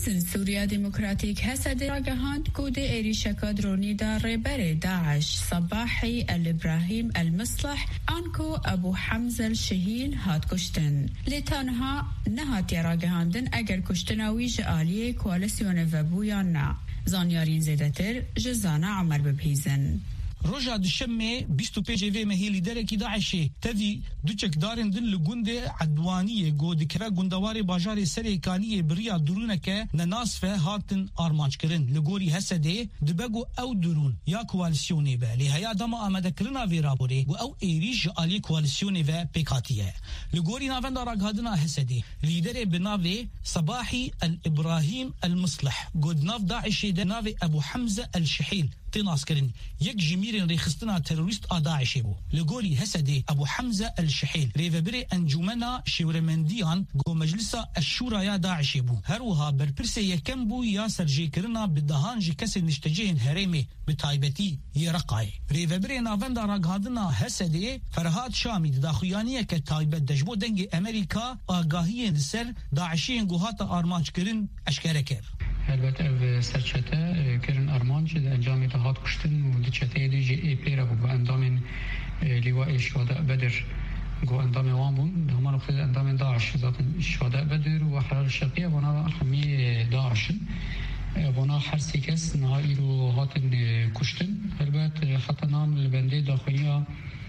هزن سوريا ديمقراطيك هسد راجهاند كود إيريشا دروني دا ريبري داعش صباحي الإبراهيم المصلح أنكو أبو حمزة الشهيل هات كشتن لتانها نهات راجهاندن أجر كشتناوي جالية كواليسيون فابويانا زانيارين زيدتر جزانا عمر ببهيزن روجا دشمه 25 مهي لیدر کی داعش تدی دوچک دارن دن لگونده عدوانیه گود کرا گوندوار باجار سریکانی بریا درونکه نناسفه هاتن آرمانج کرن لگوری حسده دبگو او درون یا کوالسیونی به لهیا دما آمده کرنا وی رابوری و او ایریج علی کوالسیونی و پیکاتیه لگوری ناوند راگادنا حسده لیدر بناوی صباحی الابراهیم المصلح گود ناف داعش ده ناوی ابو حمزه الشحيل تناس كرن يك جميرين ريخستنا تيروريست آداعش بو لغوري هسدي أبو حمزة الشحيل ريفبري أنجومنا شورمنديان جو مجلس الشورى يا داعش بو هروها بربرسي يكم بو يا سرجي كرنا بالدهان جي كسر نشتجين هرمي بتايبتي يرقاي ريفبري نافندا راقادنا هسدي فرهاد شامي داخيانية كتايبت دجبو دنجي أمريكا آقاهيين سر داعشين جوهات آرمانج كرن أشكاركر البته او سرچته کرن ارمان شد انجام دهات کشتن و دچته دیجی ای پیرا و اندام لیواء شهداء بدر جو اندام وان بون همان خود اندام داعش ذاتن شهداء بدر و حرار الشرقية وانا حمی داعش وانا هر سیکس نهایی رو هاتن کشتن البته حتی نام البنده داخلیا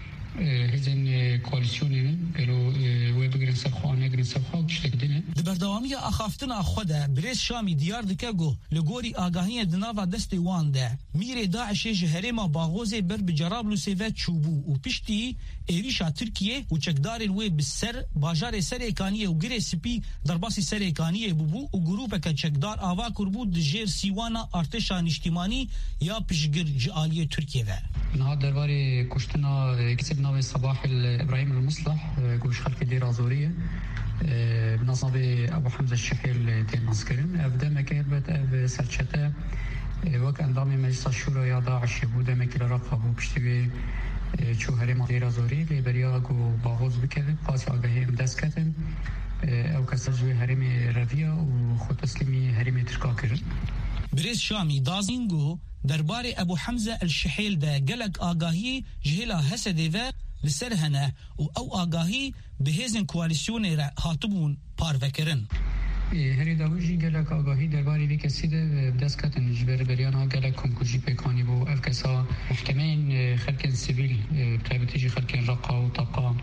هزن کواليسيونين قالوا ويبغرن سرخوانه غرن سرخو كشتكدنه دبردوامی اخافتنا خدا بريس شامي ديار دكاغو لغوري آگاهی دناوا دست وان ده میر داعش جهرما باغوز بر بجرابلو سيفات چوبو و پشتي ایریشا ترکیه و چکدار الوی بسر باجار سرکانیه و گره سپی درباسی سرکانیه بوبو و گروپ که چکدار آوا کربو دجیر سیوانا ارتشا نشتیمانی یا پشگر جعالی ترکیه و نهاد درباره کشتنا کسب ناوی صباح الابراهيم المصلح گوش خلق دیر آزوریه بنصاب ابو حمزة الشحيل تناس كرن ابدا مكالبت اب سرچته وك اندام مجلس الشورى يا داعش بوده مكل رقبو بشتوي چو هرم دیر آزوری لیبریا گو باغوز بکرد پاس آگاهی دست کتن او کساجوی هرم رویا و خود تسلیمی هرم ترکا کرد بريس شامي دازينغو دربار ابو حمزة الشحيل ده قلق آگاهی جهلا هسده و لسرهنه او آگاهی بهزن کواليسيوني هاتبون پاروکرن هری داویجی گلک آگاهی درباره وی کسی ده بدست کتن جبر بریان ها گلک کمکوشی پیکانی بو اف کسا محکمین خلق سیویل تایبتیجی خلق رقا و طبقا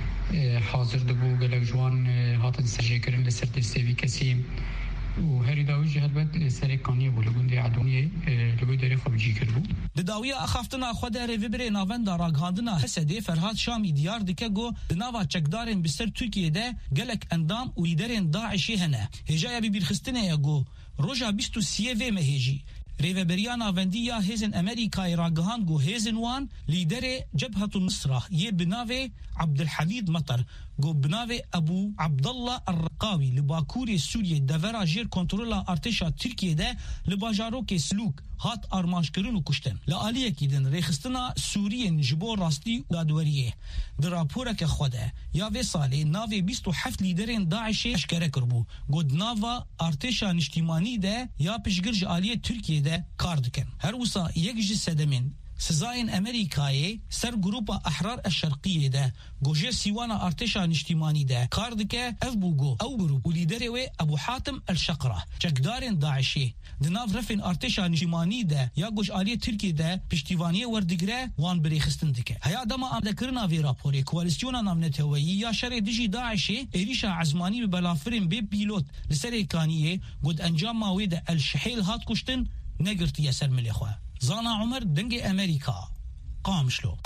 حاضر دبو گلک جوان هاتن سرجه کرن لسر دسته وی کسی و هری داویجی هلبت سرکانی بو لگونده عدوانیه لگوی داری خواب جی کربو داویه اخافتنا خود ریوبره ناوند راگهاندنا حسده فرهاد شامی دیار دکه گو دناوا چکدارن بسر ترکیه ده گلک اندام و لیدرین داعشی هنه هجای بی بیرخستنه یگو روژا 23 مهیجی ريفبريا نافنديا هيزن امريكا راغهان جو هيزن وان ليدر جبهة النصرة يبناوي عبد الحميد مطر جو بناوي ابو عبد الله الرقاوي لباكوري سوريا دفرا جير كنترولا ارتشا تركيا ده لباجاروك سلوك هات ارمانج كرن و كشتن لآليه كيدن ريخستنا سوريا جبو راستي ودوريه درابورك خدا يا في صالي ناوي 27 ليدرين داعش اشكره كربو گود ناوا ارتشا نشتيماني ده يا پشگرج آليه تركيا ده كاردكن هر وصا يك جسدمن سزاين امريكاي سر جروبا احرار الشرقيه ده جوجي سيوانا ارتشا نشتيماني ده كاردكه افبوغو او جروب وليدروي ابو حاتم الشقره چكدارن داعشي دناف رفن ارتشا نشتيماني ده يا جوج آليه تركي ده پشتيوانيه وردگره وان بريخستندكه هيا دما امدكرنا في رابوري كواليسيونا نامنتوي يا شر دجي داعشي اريشا عزماني ببلافرين بي بيلوت لسريكانيه قد انجام ماويده الشحيل هات كشتن نگرت يسر مليخوا زانا عمر دنگ امريكا قامشلو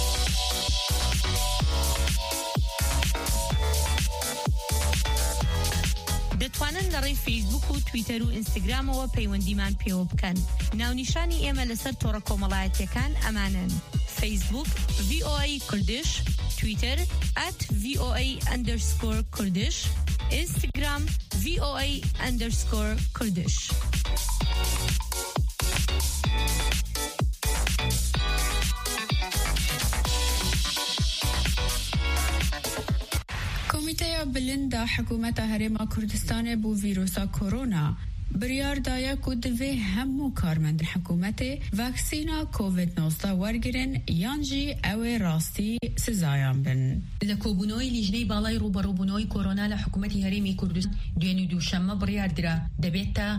دەتوانن لەڕێی فیسبوک و تویتەر و ئینستاگرامەوە پەیوەندیمان پێوە بکەن. ناونیشانی ئێمە لەسەر تۆڕە کۆمەڵایەتیەکان ئەمانن: فیسبوک VOA کوردش، تویتر @VOA_کوردش، ئینستاگرام VOA_کوردش. کمیته بلند حکومت هرم کردستان بو ویروس کرونا بریار دایا کودوی همو کارمند حکومت واکسینا کووید-19 ورگرن یانجی او راستی سزایان بن. لکوبونوی لیجنی بالای روبروبونوی کرونا لحکومتی هرمی کردستان دوینو دوشنبه بریار درا دبیتا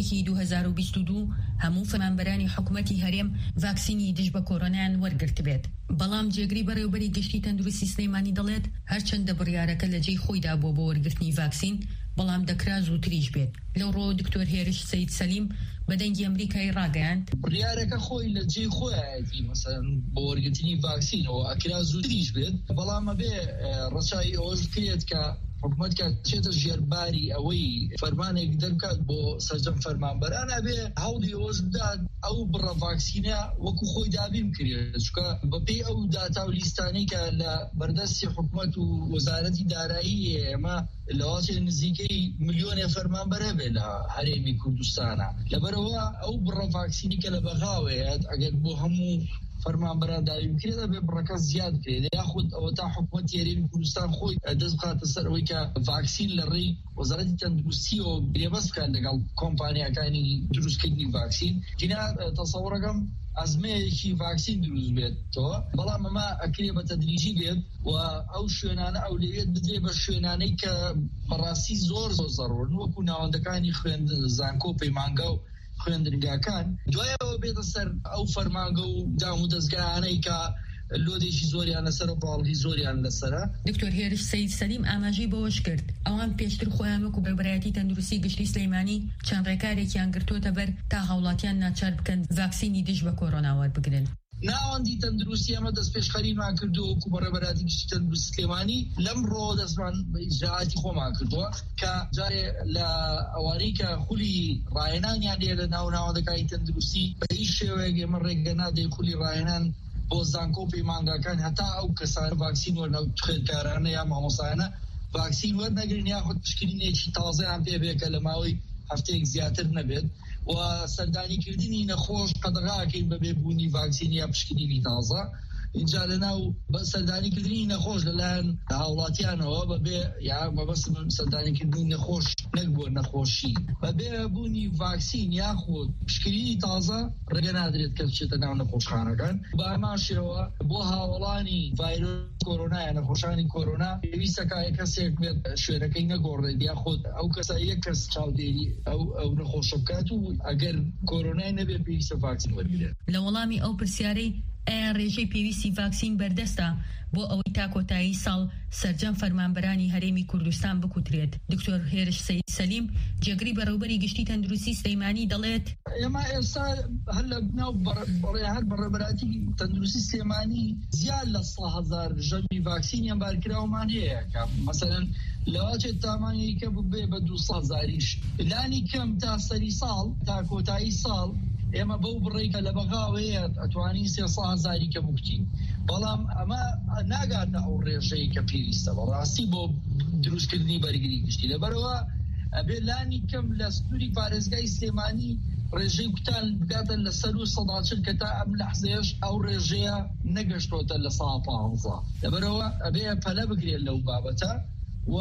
1/1/2022 همو فرمانبرانی حکومتی هرم واکسینی دژ به کرونا ورگرت بید. بەڵام جێگری بەڕێوەبەری گشتی تەندروستی سلەیمانی دەڵێت هەرچەندە بڕیارەکە لە جێی خۆیدا بۆ وەرگرتنی ڤاکسین بەڵام دەکرا زووتریش بێت. لەو ڕۆ دکتۆر هێرش سەید سەلیم بەدەنگی ئەمریکای ڕاگەیاند بڕیارەکە خۆی لە جێی خۆیەتی مەسەڵەن بۆ وەرگرتنی ڤاکسینەوە ئەکرا زووتریش بێت، بەڵام ئەبێ ڕەچاوی ئەوەش بکرێت کە حکومت کە چێتە ژێرباری ئەوەی فەرمانێک دەرکات بۆ سەرجەم فەرمانبەران ئەبێ هەوڵی ئەوەش بدات ئەو بڕە ڤاکسینە وەکو خۆی دابین بکرێت، چونکە بەپێی ئەو داتا و لیستانەی کە لە بەردەستی حکومت و وەزارەتی دارایی ئێمە لەواتێ نزیکەی ملیۆنێ فەرمانبەر هەبێ لە هەرێمی کوردستانە. لەبەرەوە ئەو بڕە ڤاکسینی کە لە بەغاوەیەت ئەگەر بۆ هەموو فەرمانبەران داوی بکرێت ئەبێ بڕەکە زیاد بکرێت، یاخود ئەوە تا حکومەتی هەرێمی کوردستان خۆی دەست بخاتە سەر ئەوەی کە ڤاکسین لە ڕێی وەزارەتی تەندروستیەوە بێبەست بکات لەگەڵ کۆمپانیاکانی دروستکردنی ڤاکسین. جینا تەسەوڕەکەم ئەزمەیەکی ڤاکسین دروست بێتەوە، بەڵام ئەمە ئەکرێ بە تەدریجی بێت و ئەو شوێنانە ئەو لەوێت بدرێ بە شوێنانەی کە بەڕاستی زۆر زەڕۆن وەکو ناوەندەکانی خوێندن زانکۆ پەیمانگە و خوێندنگاکان، دوایەوە بێتە سەر ئەو فەرمانگە و دام و دەستگاهانەی کە لۆدێکی زۆریان لەسەر و باڵغی زۆریان لەسەرە. دکتۆر هێرش سەید سەلیم ئاماژەی بەوەش کرد ئەوان پێشتر خۆیان وەکو بەربەرایەتی تەندروستی گشتی سلەیمانی چەند ڕێکارێکیان گرتوۆتە بەر تا هاوڵاتیان ناچار بکەن ڤاکسینی دژ بە کۆرۆنا وەربگرن. ناوەندی تەندروستی ئەمە دەست پێشخەریمان کردووە وەکو بەڕێبەراتی گشتی تەندروستی سلێمانی لەم ڕۆ دەستمان بە ئیجراعاتی خۆمان کردووە کە جارێ لە ئەوانەی کە خولی ڕاهێنانیان لێ لە ناوناوەندەکانی تەندروستی بە هیچ شێوەیەک ئێمە ڕێگە نادەین خولی ڕاهێنان بۆ زانکۆ پەیمانگاکان هەتا ئەو کەسانە ڤاکسین وەرنە خوێندکارانە یا مامۆسایانە ڤاکسین وەرنەگرن یاخود پشکنینێکی تازەیان پێ بێت کە لە ماوەی هەفتەیەک زیاتر نەبێت و سەردانیکردنی نەخۆش قەدەغاکەین بە بێبوونی ڤاکسین یا پشکنینی تازە. اینجا لەناو سەردانیکردنی نەخۆش لەلایەن هاوڵاتیانەوە بەبێ یا مەبەستم سەردانیکردنی نەخۆش نەک بۆ نەخۆشی بەبێ بوونی ڤاکسین یاخود پشکنینی تازە ڕێگە نادرێت کە بچێتە ناو نەخۆشخانەکان. بە ئەماشەوە بۆ هاوڵانی ڤایرۆسی کۆرۆنا یا نەخۆشانی کۆرۆنا پێویستە کە کەسێک بێت شوێنەکەی نەگۆڕێت یاخود ئەو کەسە یەک کەس چاودێری ئەو نەخۆشە بکات و ئەگەر کۆرۆنای نەبێت پێویستە ڤاکسین وەرگرێت. لە وەڵامی ئەو پرسیارەی ئایا ڕێژەی پێویستی ڤاکسین بەردەستە بۆ ئەوەی تا کۆتایی ساڵ سەرجەم فەرمانبەرانی هەرێمی کوردستان بکوترێت، دکتۆر هێرش سەید سەلیم جێگری بەڕێوەبەری گشتی تەندروستی سلەیمانی دەڵێت ئێمە ئێستا هەر لە بناو بەڕێهات بەڕێبەراتی تەندروستی سلێمانی زیاد لە 100,000 ژەمی ڤاکسینیان بارکراومان هەیە کە مەسەلەن لەواتێت تامانەی کە ببێ بە 200,000یش لانی کەم تا سەری ساڵ تا کۆتایی ساڵ ئێمە بەو بڕێکە لە بەغاوەیە ئەتوانین 300,000 کە بکتین، بەڵام ئەمە ناگاتە ئەو ڕێژەی کە پێویستە بەڕاستی بۆ دروستکردنی بەرگری گشتی. لەبەرەوە ئەبێ لانی کەم لە سنووری پارێزگای سلێمانی ڕێژەی کوتان بگاتە لە 140 کە تا ئەم لەحزەیەش ئەو ڕێژەیە نەگەشتۆتە لە 115. لەبەرەوە ئەبێ پەلە بگرێت لەو بابەتە و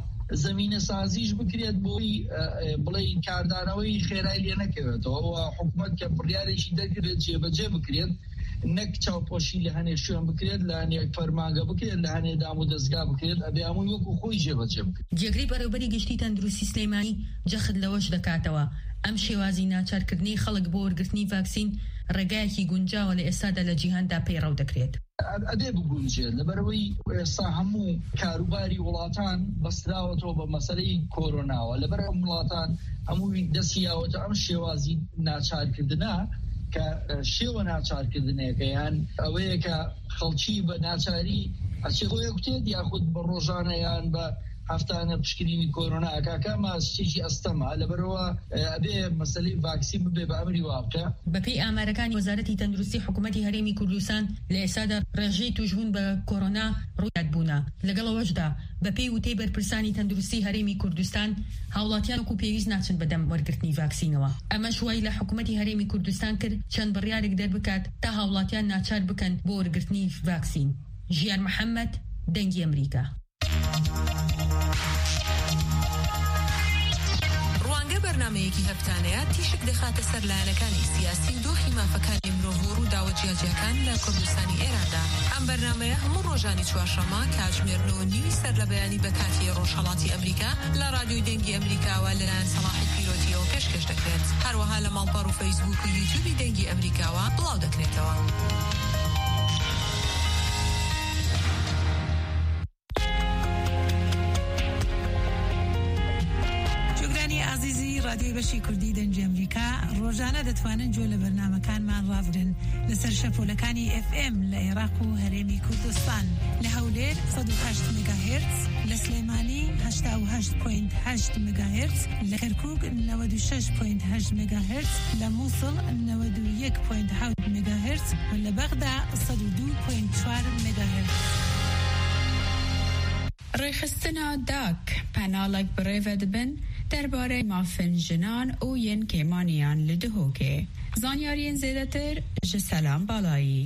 زمینە سازیش بکرێت بۆی بڵێن کاردانەوەی خێرای لێ نەکەوێتەوە و حکومت کە بڕیارێکی دەگرێت جێبەجێ بکرێت نەک چاوپۆشی لە هەنێ شوێن بکرێت لە هەنێک فەرمانگە بکرێت لە هەنێ دام و دەستگا بکرێت ئەبێ هەمووی وەکو خۆی جێبەجێ بکرێت. جێگری بەڕێوەبەری گشتی تەندروستی سلەیمانی جەخت لەوەش دەکاتەوە ئەم شێوازی ناچارکردنی خەڵک بۆ وەرگرتنی ڤاکسین ڕێگایەکی گونجاوە لە ئێستادا لە جیهاندا پەیڕەو دەکرێت. ئەبێ بگونجێت لەبەرەوەی ئێستا هەموو کاروباری وڵاتان بەستراوەتەوە بە مەسەلەی کۆرۆناوە، لەبەر ئەم وڵاتان هەمووی دەستیاوەتە ئەم شێوازی ناچارکردنە کە شێوە ناچارکردنەکەیان ئەوەیە کە خەڵکی بە ناچاری ئەچێ خۆی کوتێت یاخود بە ڕۆژانەیان بە هەفتانە پشکنینی کۆرۆنا ئاکاکەمە شتێکی ئەستەمە. لەبەرەوە ئەبێ مەسەلەی ڤاکسین ببێ بە ئەمری واقع. بەپێی ئامارەکانی وەزارەتی تەندروستی حکوومەتی هەرێمی کوردستان لە ئێستادا ڕێژەی توشبوون بە کۆرۆنا ڕوویات بوونە. لەگەڵەوەشدا بەپێی وتەی بەرپرسانی تەندروستی هەرێمی کوردستان هاوڵاتیان وەکو پێویست ناچن بەدەم وەرگرتنی ڤاکسینەوە. ئەمەش وای لە حکوومەتی هەرێمی کوردستان کرد چەند بڕیارێک دەربکات تا هاوڵاتیان ناچار بکەن بۆ وەرگرتنی ڤاکسین. ژیان محەممەد، دەنگی ئەمریکا. بەرنامەیەکی هەفتانەیە تیشک دەخاتە سەر لایەنەکانی سیاسی دۆخی مافەکانی مرۆڤ و ڕووداوە جیاجیەکان لە کوردستانی ئێراندا. ئەم بەرنامەیە هەموو ڕۆژانی چوارشەممە کاتژمێرنەوە نیوی سەر لە بەیانی بە کاتی ڕۆژهەڵاتی ئەمریکا لە رادیۆی دەنگی ئەمریکاوە لەلایەن سەلاحی پیرۆتیەوە پێشکەش دەکرێت. هەروەها لە ماڵپەڕ و فەیسبوک و یوتیوبی دەنگی ئەمریکاوە بڵاو دەکرێتەوە. رادیۆی بەشی کوردی دەنگی ئەمریکا ڕۆژانە دەتوانن جۆ لە بەرنامەکانمان ڕابرن لەسەر شەپۆلەکانی FM لە عێراق و هەرێمی کوردستان، لە هەولێر 108 مگاهرتز، لە سلێمانی 88.8 مگاهرتز، لە کەرکوک 96.8 مگاهرتز، لە مووسڵ 91.7 مگاهرتز و لە بەغدا 102.4 مگاهرتز. ڕێخستنە داک پەناڵێک بڕێوە دەبن دەربارەی مافن ژنان و یەن کێمانیان لە دهۆکێ. زانیاریان زێدەتر ji سەلام باڵایی.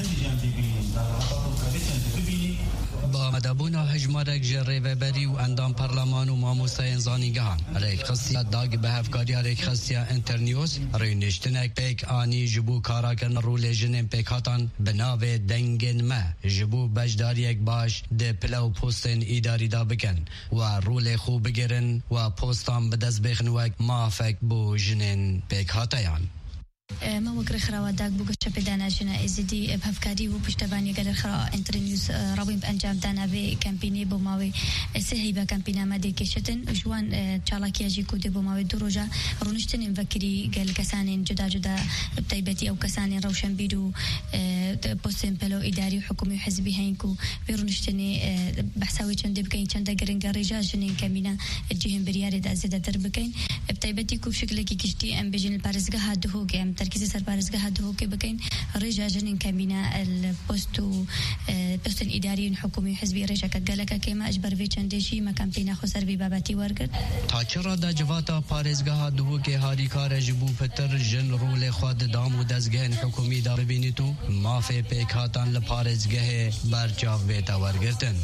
با مدبونا هجمارک جریببری و اندام پارلمان و ماموسای زانیگان ریخستی داگ به هفکاری ریخستی انترنیوز رینشتنک پیک آنی جبو کاراکن رول جنن پیکاتان بناو دنگن ما جبو بجداری یک باش ده پلو پوستن ایداری دا بکن و رول خوب بگیرن و پوستان بدست بخنوک مافک بو جنن پیکاتیان. ما وەک ڕێکخراوەداک بوو گەشتە پێداناژنە ئێزیدی هەفکاری و پشتەبانی گەلەر خرا ئینترنیوز ڕاوین ئەنجام دانابێ کەمپینی بۆ ماوەی سێ هەیبە کەمپینامە دێکێشتن جوان چاڵاکیاژی کودێ بۆ ماوەی دوو ڕۆژە ڕۆنشتنین ڤەکری گەل کەسانین جدا جدا تایبەتی ئەو کەسانین ڕەوشەنبیر و پۆستێن پەلۆ ئیداری و حکومی و حزبی هەین و بێ ڕۆنشتنی بەحساوی چەندێ بکەین چەندە گرنگە ڕێژا ژنین کەمینە جیهن بریارێدا زێدەتر بکەین تایبەتی و شکلێکی گشتی ئەم بێژین پارێزگەها دهۆگە ئەم ترکیزی سەر پارێزگەها دهۆکێ بکەین ڕێژا ژنین کەمینە پۆست و پۆستن ئیداریین حکومی و حزبی ڕێژەکە گەلەکە کێمە ئەجبەر بێ چەندێشی مەکەمپینە خۆسەروی بابەتی وەرگرت تاچڕا دا جواتا پارێزگەها دهۆکێ هاریکارە ji بوو پتر ژن ڕولێ خوا ددام و دەستگەهن حکومی دا ببینیت و مافێ پێک هاتان لە پارێزگەهێ بەرچاو بێتە وەرگرتن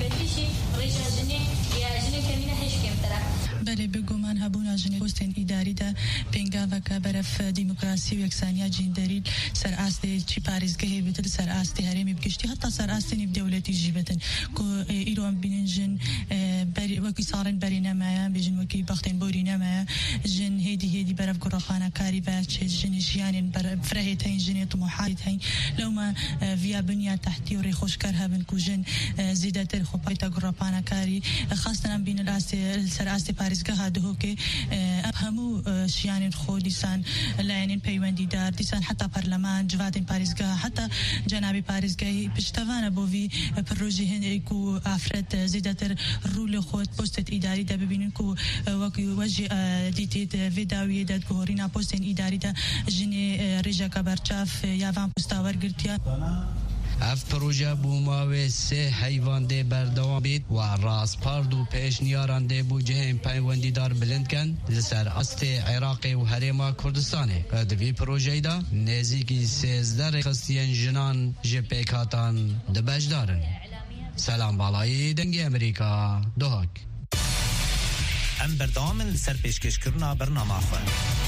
بله بگومان هبونا جنی پوستین اداری دا پنگاوکا برف دموکراسی و یکسانیت جندری سر آسته چی پارێزگەهێ بتر سر آسته هەرێمی بگشتی حتی سر آسته نیب دولتی جیبتن کو ایران بینن جن بری وکی سارن بری نمایا بیشن وکی بختن بوری نمایا جن هدی برف گرخانه کاری بچه جن جیانین بر فرهت هین جن طموحات هین لو ما ویا بنیا تحتی و ریخوش کار هبن کو جن زیاده تر خوبای تا گرخانه کاری خاصة بین الآسته سر آسته پارێزگەها دهۆکێ هەموو شیانین خۆ دیسان لایەنین پەیوەندی دار دیسان حتا پەرلەمان جوادین پارێزگەها حتا جەنابی پارێزگای پشتەوانە بۆ وی پرۆژی هەندێک و ئافرەت زیاتر ڕوو لە خۆت پۆستت ئیداری دا ببینن و وەکی وەژی دیتیت ڤێداویە دەتگۆڕینا پۆستین ئیداریدا ژنێ ڕێژەکە بەرچاف یاوان پۆستا وەرگرتیا اف پروژه بوماوی سه حیوان ده بردوام بید و راسپارد و پیشنیاران ده بو جهن پیوندی دار بلند کن لسر است عراق و حرما کردستانه دوی پروژه دا نزدیکی 13 خستین جنان جپیکاتان ده بجدارن. سلام بالایی دنگی امریکا دهک ام بردامن لسر پیشکش کرنا برنامه خواه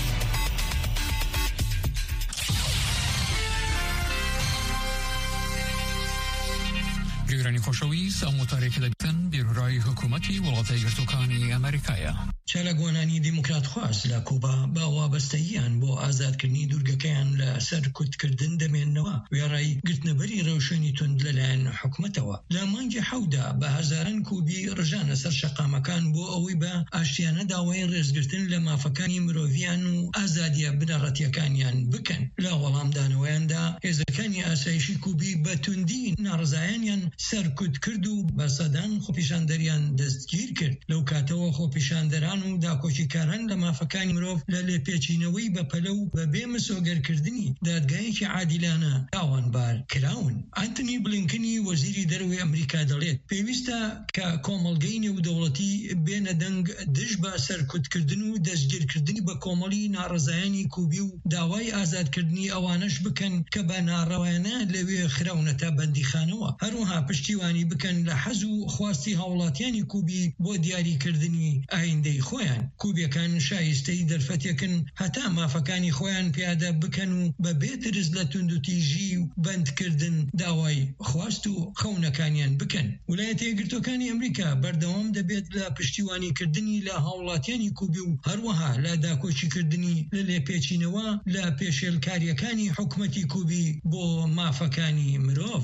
گرانی خوشویست ئەموتارێک دەبن بیرڕای حکوومەتی وڵاتای گرتووکانی ئەمریکایە. چالاگوانانی دیموکرات خواست لە کوبا با وابەستەییان بۆ ئازادکردنی دوورگەکەیان لە سەر کوتکردن دەمێننەوە وێڕای گرتنەبەری ڕەوشێنی تند لەلایەن حکوومەتەوە. لە مانگی حەودا بە هەزاران کوبی ڕژانە سەر شەقامەکان بۆ ئەوەی بە ئاشتیانە داوای ڕێزگرتن لە مافەکانی مرۆڤیان و ئازادیە بنەڕەتیەکانیان بکەن. لە وەڵامدانەوەیاندا هێزەکانی ئاسایشی کوبی بە توندی ناڕزایانیان سەرکوت کرد و بە سەدان خۆپیشاندەریان دەستگیر کرد. لەو کاتەوە خۆپیشاندەران و داکۆچیکاران لە مافەکانی مرۆڤ لە لێپێچینەوەی بە پەلە و بە بێ مسۆگەرکردنی دادگایەکی عادیلانە تاوانبار کراون. ئانتنی بلینکنی وەزیری دەرەوەی ئەمریکا دەڵێت پێویستە کە کۆمەڵگەی نێودەوڵەتی بێنە دەنگ دژ بە سەرکوتکردن و دەستگیرکردنی بە کۆمەڵی ناڕزایانی کوبی و داوای ئازادکردنی ئەوانش بکەن کە بە ناڕەوایانە لەوێ خراونەتە بەندیخانەوە. هەروەها پشت پشتیوانی بکەن لە حەز و خواستی هاوڵاتیانی کوبی بۆ دیاریکردنی ئایندەی خۆیان. کوبیەکان شایستەی دەرفەتێکن هەتا مافەکانی خۆیان پیادە بکەن و بە بێترز لە توندوتیژی و بەندکردن داوای خواست و خەونەکانیان بکەن. ویلایەتە یەکگرتووەکانی ئەمریکا بەردەوام دەبێت لە پشتیوانیکردنی لە هاوڵاتیانی کوبی و هەروەها لە داکۆچیکردنی لە لێپێچینەوە لە پێشێلکاریەکانی حکومەتی کوبی بۆ مافەکانی مرۆڤ.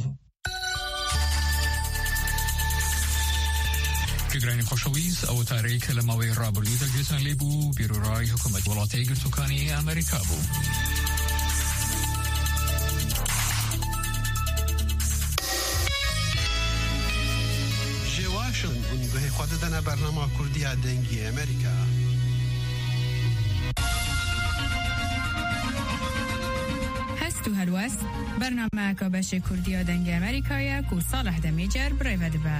گرانی خۆشەویست ئەو تارەی کە لە ماوەی ڕابردوو دەگوێتان لێبوو بیرۆڕای حکومەت وڵاتە یەکگرتووەکانی ئەمریکا بوو. ژێواشن هون بەهێ خوا دەدەنە بەرنامە کوردیا دەنگی ئەمریکا. هەست و هەلوەست بەرنامەکە بەشی کوردیا دەنگی ئەمریکایە و ساڵح دەمیجەر برێڤە دەبە.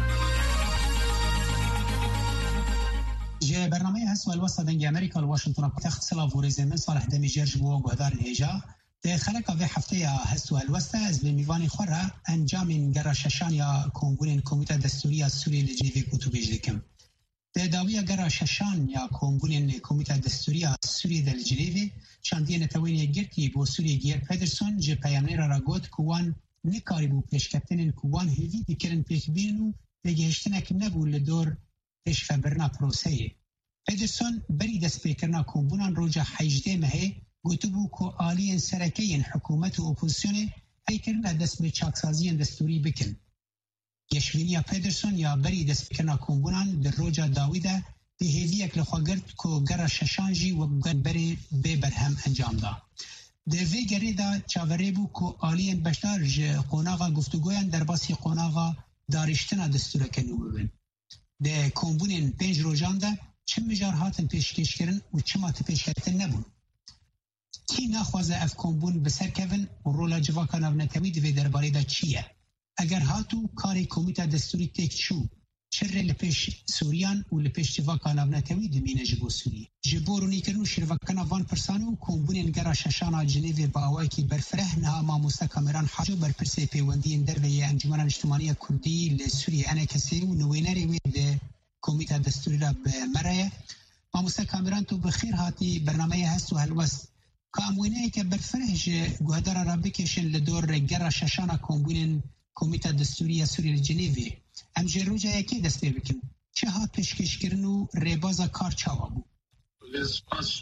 جه برنامه هست و الوسط دنگ امریکا لواشنطن پایتخت سلا ورزه من صالح دمیجر جبو گهدار الهجا ده خلق و هفته هست و الوسط از به میوان خوره انجام گراششان یا کنگون کمیته دستوری سوری لجنیوی کتوبیج دکم. ده داویه گراششان یا کنگون کمیته دستوری سوری در لجنیوی چندین توانی گرتی با سوری گیر پدرسون جه پیامنی را گوت کوان نکاری بو پیشکتن کوان هیوی دیکرن پیکبینو بگهشتن که نبود لدور پیش فبرنا پروسه. پدرسون بری دست پیکرنا کمبونان روجا 18 مهه گوتبو که آلین سرکین حکومت و اپوزیسیون ای کرنا دست به چاکسازی دستوری بکن. یشوینیا پدرسون یا بری دست پیکرنا کمبونان در روجا داویده به هیویک لخواگرد که گر ششانجی و بری به برهم انجام دا. دوی گری دا چاوره بو که آلین بشتار قوناغا گفتگویان در باسی قوناغا دارشتنا دستور کنو ببین. ده کمبونین 5 روزان ده چه مجار هاتن پیشکش کردن و چه مات پیشکردن نبود. کی نخوازه اف کمبون بسر کردن و رولا جواکا نونتوی دوی درباره ده چیه؟ اگر هاتو کاری کمیته دستوری تک چو چره لپیش سوریان و لپیش جواکا نونتوی دمینه جبو سوری. جبو رونی کرنو شروکانا وان پرسانو کمبونین گرا ششانا جنیوی با آوائی که برفره نها ماموستا کامران حاجو برپرسه پیوندین در وی انجمان اجتماعی کردی لسوری انه کسی و نوینری وی ده کمیته دستوری را به مرایه. ماموستا کامران تو بخیر هاتی برنامه هست و هلوست که اموینه که برفرهش گوهدار را بکشن لدور گرا ششانا کمبونین کمیته دستوری سوری جنیوی. امجه روجا یکی دست پی بکن. چه هات پیشکش کرن و ریبازا کار چاوا بو؟ لسپاس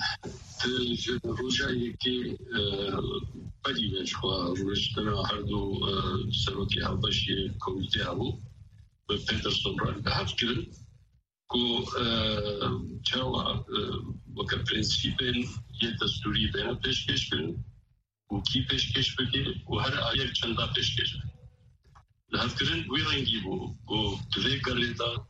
روجا یکی پریوش خواه روشتنا هر دو سروکی هلباشی کمیته هبو به پیترسون را به هفت کرن که چاوا وکا پرنسیپین یه دستوری بین پیشکش کرن و کی پیشکش بکن و هر آیر چندا پیشکش بکن لحظ کرن وی رنگی بو و دوی گریدا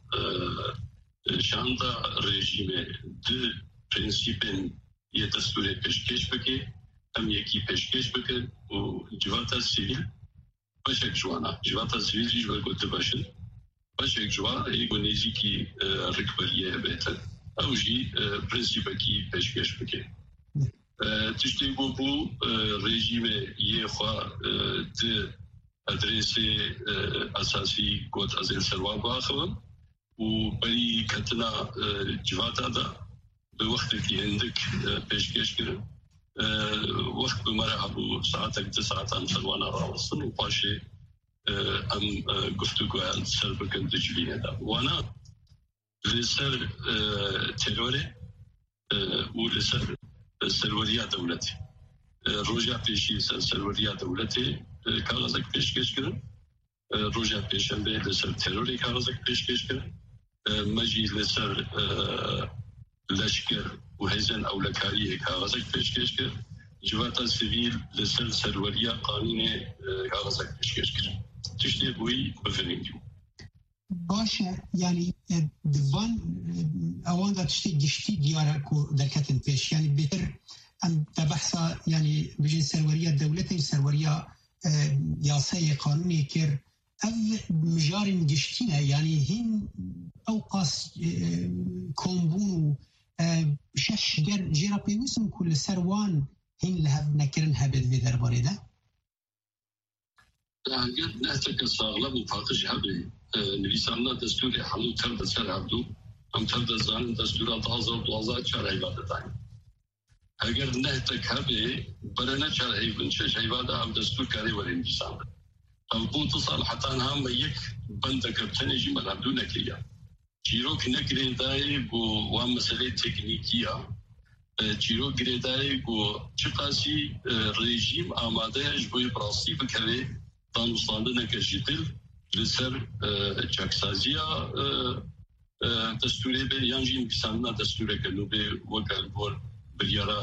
شاندا رژیم دو پرنسیپین یه دستور پیشکش بکن هم یکی پیشکش بکن و جواتا سیویل باشک جوانا جواتا سیویل جیش برگوته باشن باشک جوانا ایگو نیزی کی رکبریه بیتن او جی پرنسیپا کی پیشکش بکن تشتی بو رژیم یه خواه ده ادرس اساسی گوت از السروان باخوان و بری کتنا جواتا دا به وقتی که اندک پیشکش کرد وقت بمره ابو ساعتك 9 ساعات سلوانا راوصن و پاشه ام گفتگو سر بکن دجلینه دا وانا لسر تروره و لسر سروریا دولتی روژا پیشی سروریا دولتی کاغذک پیشکش کرد روژا پیشنبه لسر تروری کاغذک پیشکش کرد مجی لسر لشکر و هزن اولکاری کاغذک پیشکش کرد جواتا سیویل لسر سروریا قانون کاغذک پیشکش کرد تشتی بوی بفرینگیو باشه یعنی دوان اوان دا تشتی گشتی دیاره که درکتن پیش یعنی بهتر ام بحثا یعنی بجن سروریا دولتی سروریا یاسای قانونی کر او مجارن گشتینه یعنی هین اوقاس کمبون شش جیرا پیویسم کل سروان هین لحب نکرن هبید وی درباره ده؟ اگر نهتك صاغلب وفاقش هبي نبيساننا دستوري حلو ترد سر عبدو هم ترد زان دستورات آزاد و آزاد چار عبادتان اگر نهتك هبي برنا چار عبادتان شش عبادة هم دستور كاري ورين بيسان هم بوت صال حتى هم يك بندك بتنجي من عبدو نكريا چیروک نگریدای گو وام مسئله تکنیکیه چیروک گریدای گو چقاسی رژیم آماده اش بوی براستی بکره دانستانده نکشیدل لسر چکسازیا دستوری به یانجین بیساننا دستوری کنو به وکل بور بریارا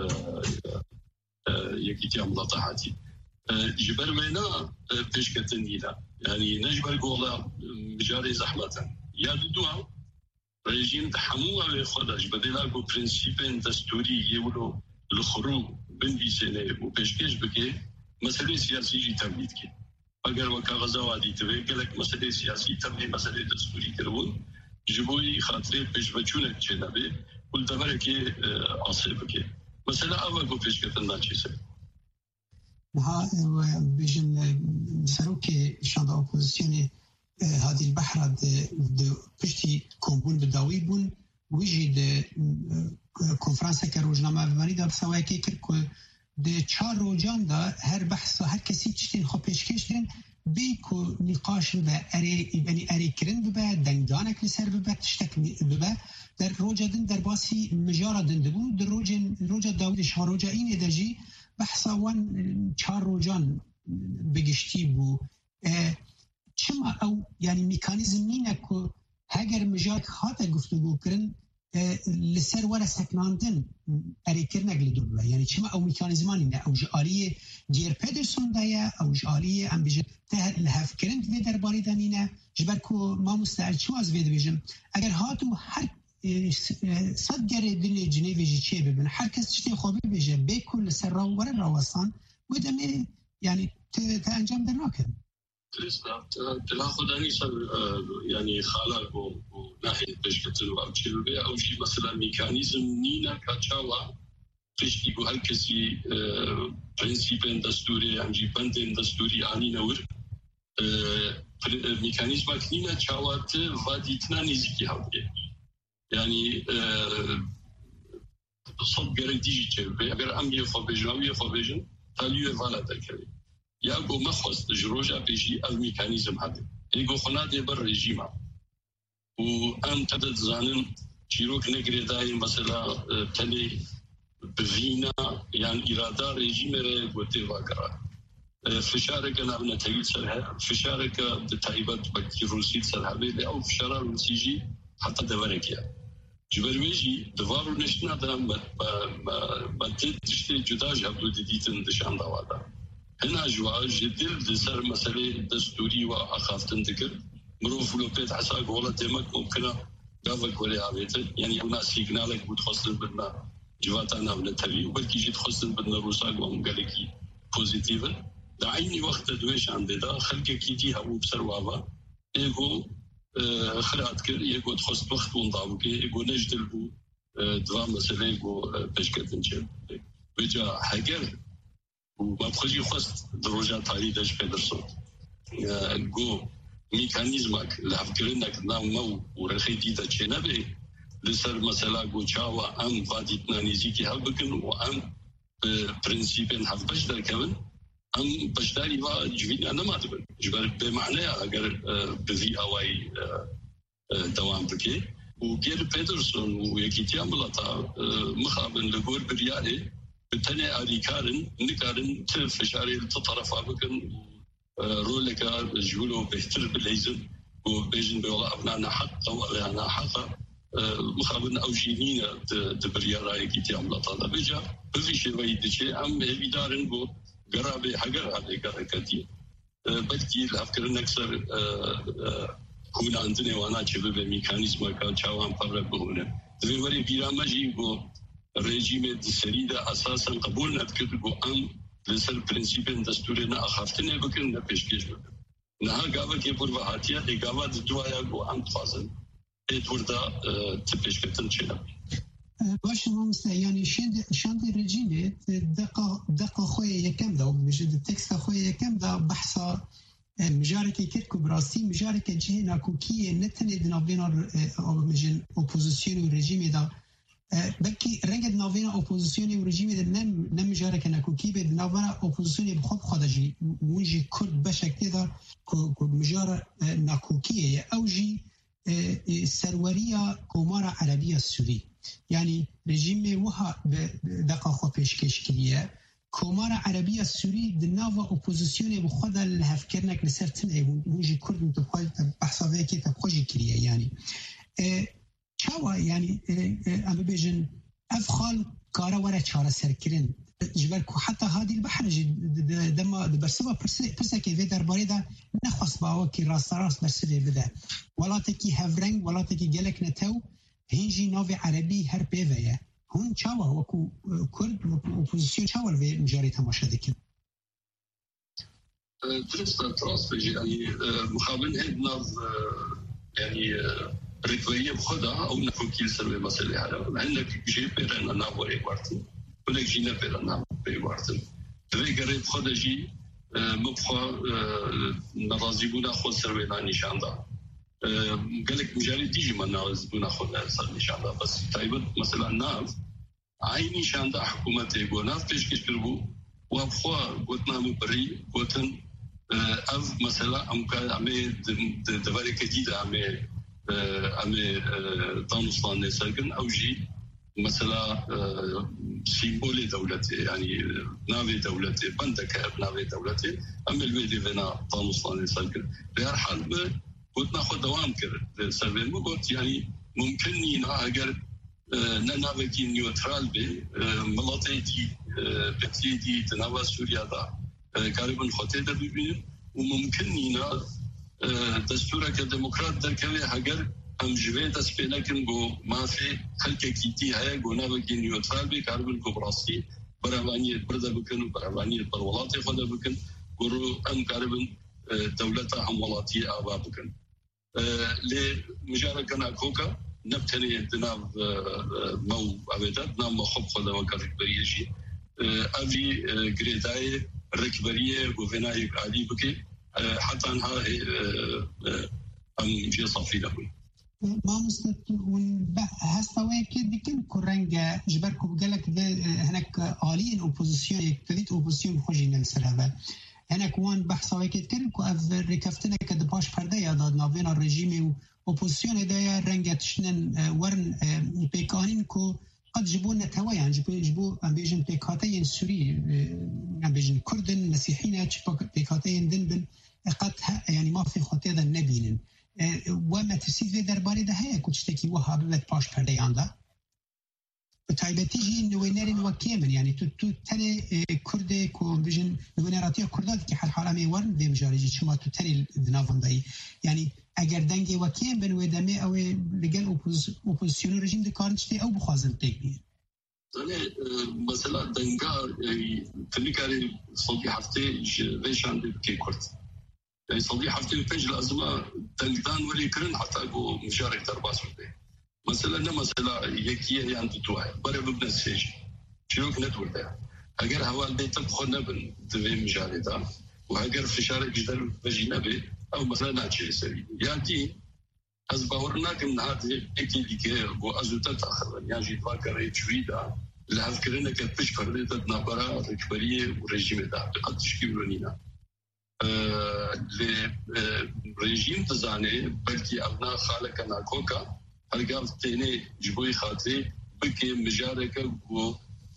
یکی عملات حاتی جبر وینا پیشکتن دینا یعنی نجبر گولا بجاری زحمتا یاد دوام رژیم تحموه خودش بدلا کو پرینسیپن دستوری یولو لخرو بنویسنه و پیشکش بکه مسئله سیاسی جی تمدید که اگر وکا غزاوادی توی گلک مسئله سیاسی تمدید مسئله دستوری کرون جبوی خاطره پیش بچونه چه نبه کل دبره که آسه بکه مسئله اول کو پیشکتن ناچیسه ها بيجن سروكي شان الاوبوزيسيون هذه البحر د پشتي كومبون بداوي بون ويجي د كونفرنس كروجنامه بماني دا سواكي كركو د 4 روزان دا هر بحث هر کسی چتين خو پیشکش کرن بيكو نقاش به اري يعني اري كرن به دنگانك لسر به تشتك به در روجدن در باسی مجاره دندبو در روجا داوود شاروجا این درجی بحثا وان 4 روزان بگشتی بو چما او يعني ميكانيزم نينا كو هاجر مجاك خاطا گفتگو کرن لسر ولا سکناندن اری کرنگ لدوبلا يعني چما او ميكانيزمانينا او جاليه جير بيدرسون دايا او جاليه ام بيجه ته الهف کرن في درباري دانينا جبر كو ما مستعد شو از فيد بيجم اگر هاتو هر صد گره دل جنیوی جی چه ببین هر کس چتی خوبی بيجه بكل سر ور راوسان ودمه يعني انجام در ناکن تلا خداني صار يعني خالق وناحية بشكتن وأمشيل بها أو شيء مثلا ميكانيزم نينا كاتشاوا فيش يقول هالكسي برنسيبين دستوري عمجي بندين دستوري آني نور ميكانيزم نينا تشاوات فاديتنا نزيكي هاوكي يعني صد غير ديجي تشبه أجر أمي خبيجن تاليو فالا تكلم یا گو مخواست جروجا پیشی از میکانیزم هده ایگو خناده بر رژیمه و ام تدد زانن چیروک نگریدای مثلا تنی بوینا یعنی اراده رژیم را گوته واقعا فشارک نابنا تایید سرها فشارک تایبت بکی روسی سرها بیده او فشار روسیجی حتی دورکیا جبرویجی دوارو نشنا دارم با تشتی جدا جابدو دیدیتن دشان دوادا هنا جوا جدل لسر مسألة دستوري وأخافتن ذكر مروف لوبيت حساق ولا تمك ممكنة قافك ولا عبيته يعني هنا سيجنالك بتخصص بدنا جواتنا من التبي وبلكي جيت خصص بدنا روساق ومقالكي بوزيتيفا دعيني وقت دويش عندي دا خلقك كيدي هاو بسروابا إيغو خرات كر إيغو تخصص وقت ونضابك إيغو نجدل بو دوا مسألة إيغو بشكتن شب بجا حقر و بخوشی خواست دروجا تاریدش پدرسون گو میکانیزمک لحفکرنک نامو و رخی دیده چه نبه لسر مثلا گو چاوا ام وادیتنا نیزی که حل بکن و ام پرنسیپن حف بشدر کبن ام بشداری و جوینا نماده بن جبر بمعنی اگر بذی اوای دوام بکه و گیر پدرسون و یکی تیاملاتا مخابن لگور بریاره تاني أريكارن نكارن تفشاري تطرفا بكن رولك جولو بهتر بالليزم وبيجن بيولا أبنانا حق أو أبنانا حق مخابن أوجينين دبريا رايكي تعمل طالة بيجا بفي شيء ويدشي أم هبيدارن بو قرابي حقر هذه قرقاتي بلكي الأفكار نكسر كون عندنا وانا شبه ميكانيزم كا شاوان فرق بهونه ذي وري بيرامجي بو رژیم سریده اساسا قبول نکرد گو ام لسر پرنسیپن دستورنا اخافتنه بکن نه پیشکش بکن نه گاوا که پر وحاتیا دی گاوا دوایا گو ام تفاصل ات وردا تپیشکتن چنه باشه ما یعنی شاند رژیم دقیقه خوی یکم دا بجد تکست خوی یکم دا بحثا مجارکه کرد که براستی مجارکه جه ناکوکی نتنه دنابینا مجن اپوزیسیون و رژیم دا بلکه رنگ دنابینا اپوزیسیون و رژیم دا نم مجارکه ناکوکی به دنابینا اپوزیسیون بخوب خودجی مونجی کرد بشکتی دا که مجار ناکوکیه او جی سروریا کمار عربی سوری یعنی رژیم وها دقیقه خو پیشکش کریه کمار عربی سوری دناوا اپوزیسیون بخود الهفکرنک لسر تنه موجی کرد متخوال بحثاوه که تبخوشی کریه یعنی چاوا یعنی اما بیجن افخال کارا ورا چاره سر کرن جبر کو حتی هادی البحر دما برسبا پرسه که وی درباره دا نخواست باوا که راست برسبه بده ولاته کی هفرنگ ولاته کی گلک نتو هنجي نوفي عربي هر بيفيا هون چاوا وكو كرد وكو اوبوزيسيون چاوا الوي مجاري تماشا دكن درستا تراس بيجي يعني مخابن هيد ناف يعني ركوية بخدا أو نفوكيل سروي مسألة هذا عندك جي بيرنا ناوري وارتن ولك جينا بيرنا ناوري وارتن تبي قريب بخدا جي مبخا نرازيبونا خود سروي لا نشاندا قالك مجالي تيجي من ناوز بنا خدها صار إن شاء الله بس تايبت مثلا ناف عيني شاندا حكومتي ناف بيش كشبربو وابخوا قلتنا مبري قلتن أف مثلا أمكان عمي دفاري جديدة عمي دانوستان ساكن أو جي مثلا سيمبولي دولتي يعني نافي دولتي بندك نافي دولتي أما الويدي فينا دانوستان ساكن بهر حال قلت ناخذ دوام كر سربين قلت يعني ممكن ينا اگر ننافكي نيوترال بي ملاتيتي بتيدي تناوى سوريا دا قريبا خطي دا ببين وممكن ينا دستورك ديمقراط دركوي اگر هم جوه دست بي لكن گو ما في خلق كيتي هيا گو نافكي نيوترال بي قريبا گو براسي براوانية بردا بكن وبراوانية برولاتي خدا بكن قرو ام قريبا دولتا هم ولاتي آبا بكن لمجاركنا كوكا نبتني دناف مو أبدا نام خب خدا وكرك بريجي أبي جريداي ركبرية وفناي عادي بكي حتى أنها أم جي صافي لهم ما مستقبل هستوي كده كم كرنجة جبركم بقولك هناك عاليين أوبوزيسيون يكتديت أوبوزيسيون خجين السلامة هناك كوان بحثا ويكت كرن كو اف ركفتنا كد باش پرده داد ناوین الرژیم و اپوزیسیون دا رنگ تشنن ورن پیکانین کو قد جبون نتوای يعني جبو ام بيجن بيكاتين سوري ام بيجن كردن مسيحيين بيكاتين دنبن قد يعني ما في خطيده نبينن وما تسيف درباري ده هي كوتشتكي وهاب بيت باش پرده عنده بتايبتي جي نوينرين وكيمن يعني تو تاني كردي كو بيجن نوينراتي كردات كي حال حالامي ورن دي مجارجي شما تو تاني دنافن داي يعني اگر دنگي وكيم بن ودمي او لجل اوبوزيسيون ريجيم دي كارنشتي او بخازن تيكني يعني مثلا دنگا تنكاري صدي حفتي فيشان كي كرد يعني صدي حفتي بيج الازمه دنگدان ولي كرن حتى جو مشارك درباس ودي مثلا مثلا يكيه يعني تتوه برا ببنى السيج شنوك ندور ده اگر هوال بيت بخونا بن تبي مجالده وهاجر في شارع جدل بجينا به او مثلا ناتشي سري يعني از باورناك من هذه اكيديكي بو ازوتا تاخر يعني جيت فاكر تشويدا لا فكرنا كبش فرد نبرا ركبريه ورجيم ده قد تشكيلونينا لرجيم تزاني بلكي ابناء خالقنا كوكا هرگاه تینه جبوی خاطری بکی مجارکه و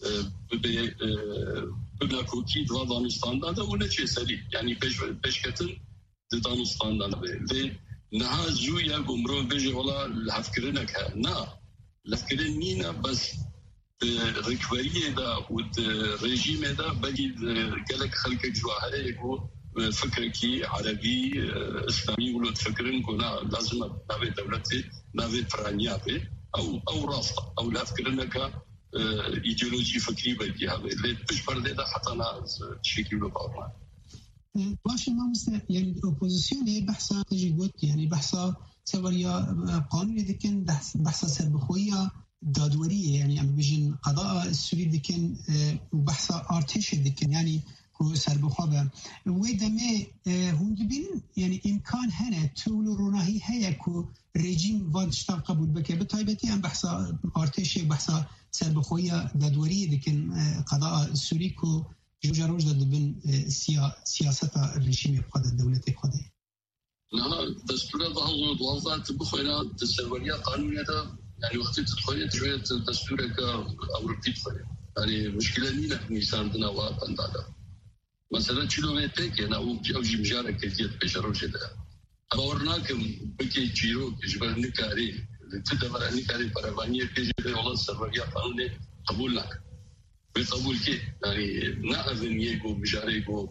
بناکوکی دو دانستان داده و نه چه سری یعنی پیش کتن دانستان داده و نه زویا گمرو بیجه ولا لفکرنه که نه لفکرن نینا بس رکوریه دا و رژیم دا بگی گلک خلق جواهره کو فکر کی عربی اسلامی ولو تفكرن كنا لازم نبي دولتي نبي فرانيا به او راستا او لا فكرنك ايديولوجي فكري بدي هذا اللي مش فرد حتى انا شكل بعض باشه ما مثل يعني الاوبوزيسيون بحثا تجي قلت يعني بحثا سوريا قانون دكن بحثا سربخويا دادوریه يعني ام بيجن قضاء السوري دكن وبحث ارتش دكن يعني كو سربخوبه ودمه هم دبين يعني امكان هنا تولو روناهي هيا كو ريجيم وادشتاب قبول بك بطيبتي ام بحث ارتش بحث سربخويه دادوري دكن قضاء السوري كو جوجاروج دبن سياسه الرجيم قد الدوله قد لا دستور ظهر وضعت بخيرات السروريه قانونيه يعني وقت تدخل شويه دستور او رتيب يعني مشكله لينا ميزان دنا وبندادا مثلا كيلومتر انا او جمجاره كيفيه بشروش ده اورناكم بكي جيرو جبر نكاري تدبر نكاري بربانيه كيجي والله السروريه قانوني قبول لك بقبول كي يعني نعرفن يجو بجاريكو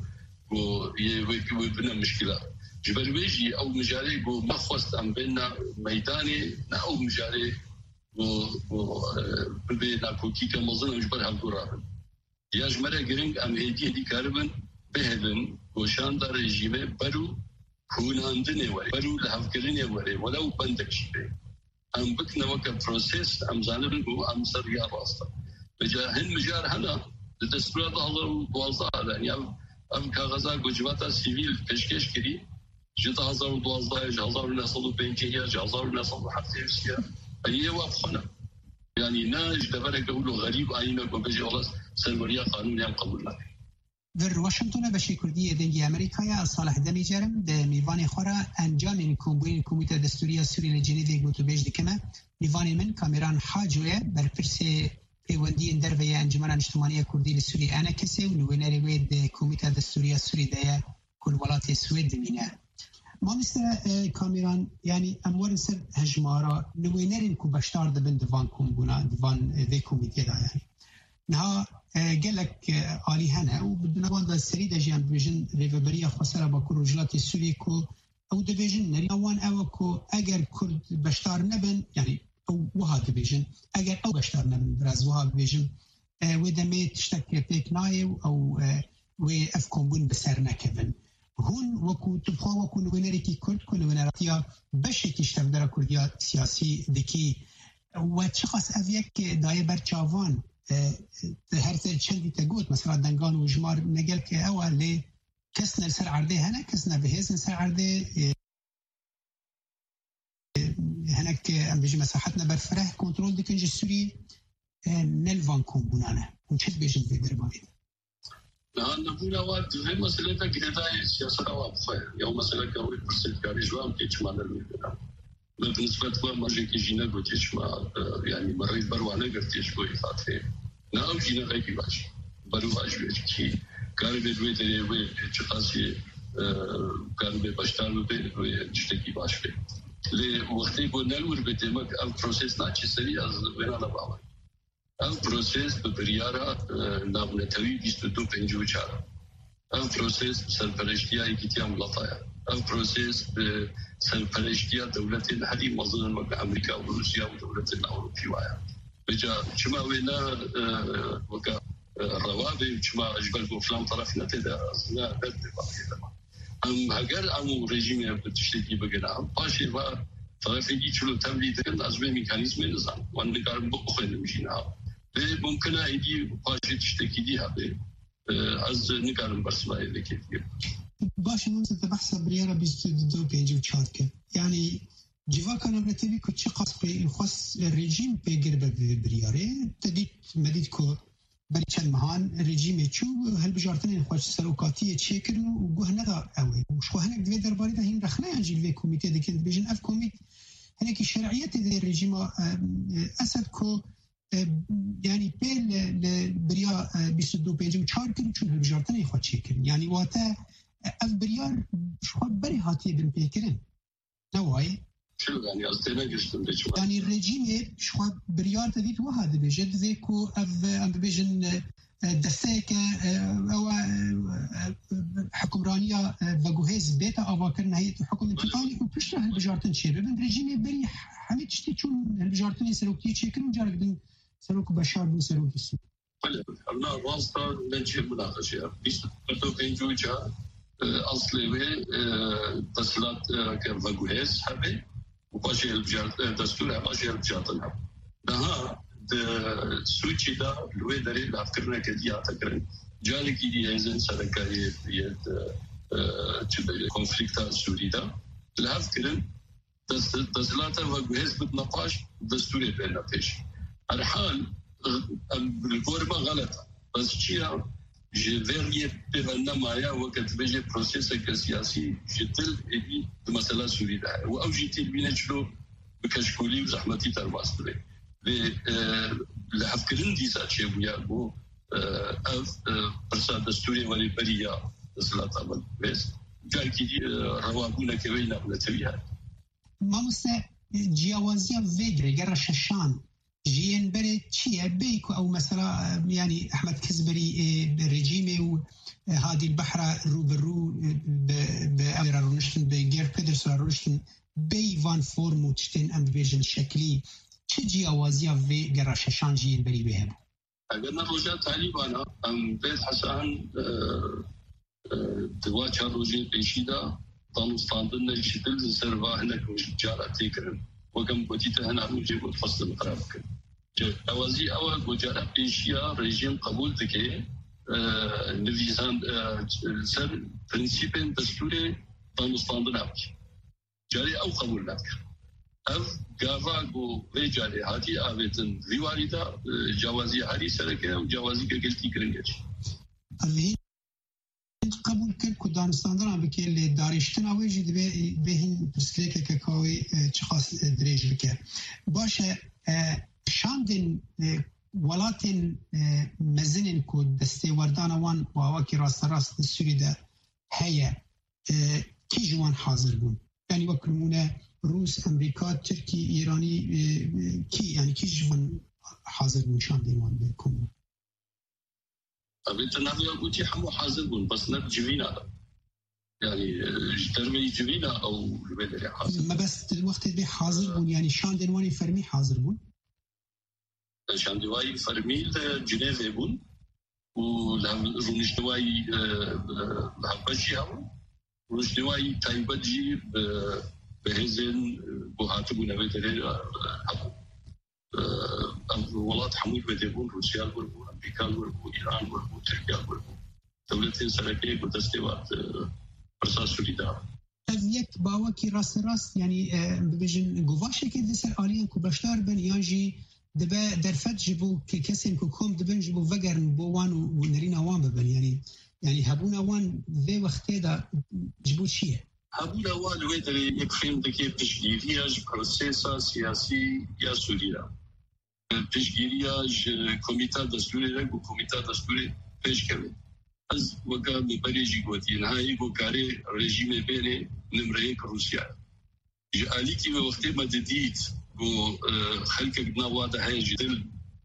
ويكو بنا مشكله جبر بيجي او مجاريكو ما خصت ام بيننا ميداني او مجاري و بينا كوكي كمزن جبر هالدورا يا جماعه جرينج ام هيدي كاربن بهدن وشان دار رجيمه برو هوناندني وري برو لهفكرني وري ولو بندك شي ام بكنا وك بروسيس ام زانبن ام سريا راستا بجاهن مجار هنا الدستور ظهر وضع يعني ام كغزا جوجواتا سيفيل بشكش كري جتا 2012 1905 1907 هي واضحه يعني ناج دبرك اقول غريب عينك وبيجي والله سروريا قانون يام قبول لك در واشنطن بشی کردی دنگی امریکای صالح دمیجرم به میوان خورا انجام کمبوین کمیته دستوری سوری لجنیدی گوتو بیج دکمه میوان من کامران حاجوه بر پرس پیوندی اندروی انجمن اجتماعی کردی لسوری انا کسی و نوینری وید کمیته دستوری سوری ده کل ولات سوید مینه ما مثل کامران يعني امور سر هجمارا نوينرين كو بشتار دبن دفان كومبونا دفان ذي كوميتي دا يعني نها قالك آلي هنا وبدنا وان دا سريدة جيان بيجن ريفبريا خسارة باكو رجلات السوري كو او دبيجن نري وان او كو اگر كرد بشتار نبن يعني او وها دبيجن اگر او بشتار نبن براز وها دبيجن ودمي تشتك بيك ناي او وف كومبون بسر نكبن هون وكو تبخوا وكو نوينري كي كرد كو نوينراتيا بشي كيشتف دارا كرديا سياسي دكي وشخص أفيك داي برچاوان هر سر چندی تقوت مثلا دنگان و جمار نقل که اول لی کسنا سر عرضه هنا كسنا بهيز سر عرضه هناك ام بيجي مساحتنا برفره كنترول دكنج السوري نلفان كومبونانا ونشد بيجن في درباني نبونا وقت في مسألة كده سياسة واضحة يوم مسألة كوي برسل كاري جوام كيش ما نرمينا بالنسبة لما ماجي كيجينا قلتش ما يعني مريت بروانة قلتش كوي فاتحة ناو جينا غيبي باش برواج بيجي كاري بدوي تري وي چقاسي كاري بباشتار وي جتكي باش بي لي وقتي بو نلور بتمك البروسيس ناچي سري از وينا نباوي البروسيس ببريارا نابنتوي 2254 البروسيس سرپرشتيا يكتيام لطايا البروسيس سرپرشتيا دولة هذه مظن مع أمريكا وروسيا ودولة الأوروبية ويا بجا شما وينا وكا الروابط شما أجبر بفلان طرفنا تدا لا بد باقي أم هجر أمو رجيم بتشتكي بجنا باشي با طرفي شلو تمليد كن أزمة ميكانيزم نظام وأنا قارن بخوين مشينا ممكن أيدي باشي تشتكي ديها از نقارن برسمائي لكي باشه نمزد بحث بريارة بيزدو بيجي وشاركة يعني جوا كان برتبي كو چقاس بي خاص الرجيم بيقرب بريارة تديت مديد كو بري چند مهان الرجيم چو هل بجارتن خواش سلوكاتية تشيكرن وقوه ندا اوي وشو هنك دوي درباري دا هين رخنا ينجي الوي كوميتي دي كنت بيجن اف كوميت هنك الشرعية دي الرجيم اسد كو يعني بيل بريا بيسدو بيجي وشاركن چون هل بجارتن خواش تشيكرن يعني واتا اف بريار شو بري هاتي بن بيكرن نواي شو يعني أصلاً جشتم بيجوا يعني الرجيم شو بريار تديت وهذا بيجد ذيكو أف أم بيجن دستك أو حكمرانية وجوهز بيتا أو كرنا هي حكم انتقالي وبشتى هالبجارتن شيء بين الرجيم بري حميد شتي شون هالبجارتن يسلوكي شيء كانوا جارك بين سلوك بشار بن سلوك السود. أنا واسطة نجيب مناقشة بيست بتو بينجوجا أصلي تصلات كوجوهز حبي وباشي البجارت دستور باشي البجارتن لها سوچي دا لوي دري لافكرنا كديا تكرن جالك دي هزن سركاي يد كونفليكتا سوريدا لافكرن تزلاتا وجهز بتناقش دستوري بيننا فيش الحال الغربة غلطة بس شيء جذرية بيننا معايا وقت بيجي بروسيس سياسي جدل إبي المسألة سوريدا وأوجيتي بينا شلو بكشكولي وزحمتي ترباس بلي لافكرن دي ساتشي ويا بو برسا دستوري ولي بريا تزلاتا بس جاي كذي روابونا كوينا بنتريها ما مسا جیاوازی ویدری گر ششان جین بره چیه بیکو او مثلا يعني احمد كزبري رژیم و هذه البحر رو برو بأمر رونشتن بغير بيدرس رونشتن بي وان فورم تشتن ام فيجن شكلي چه جیاوازی وی گر ششان جین بری بهم اگر نروجا طالبانا ام بيت حسن دواچ روجي بيشيدا طالبان نجدل سروا هناك وجارة تكرم وكم بديته هنا نجيب الفصل مقربك جوازي أول وجارة بيشيا رجيم قبول ذكي نفيزان سر برنسيبين دستوري طالبان نابش جاري أو قبول لك أف جافاغو وجاري هاتي آبتن ريواريدا جوازي هاري سركة وجوازي كقلتي كرنجش قبول کرد که دانستاندن بکه لی داریشتن آویجی به این پرسلیک که کاوی چخواست دریج بکه باشه شاندن ولاتن مزنن که دسته وردان وان و آواکی راست سوری ده هیا کی جوان حاضر بون یعنی وکرمونه روس امریکا ترکی ایرانی کی جوان حاضر بون شاندن وان بکن أبيت نبي أقول شيء حمو حازبون بس نرجمينا يعني ترمي جمينا أو بدري حازب ما بس الوقت اللي حاضرون يعني شان دنواني فرمي حاضرون شان دنواني فرمي لجنيف يبون ورونش دنواني بحبجي هم ورونش دنواني تايبجي بهزن بوهاتبون بدري حبو الولايات حمود بديبون روسيا والبون أمريكا والبون إيران والبون تركيا والبون دولتين سرقية وتستوات برساس سوريدا یک باوکی راست يعني ببجن گواشه که دسر آلیان که بشتار بن یانجی دبا درفت جبو که کسین که کم دبن جبو وگرن بو وان و نرین وان ببن يعني هبون وان ذي وقتی دا جبو چیه؟ هبون وان ویدری یک فیلم دکی پشگیریاج پروسیسا سیاسی یا سوریا پشگیریاج کمیتا دستوری رگ و کمیتا دستوری پیش کرد از وقت بریجی گویی نهایی گویی رژیم بین نمره روسیا جالی کی به وقتی مددید گو خلق نواده های جدل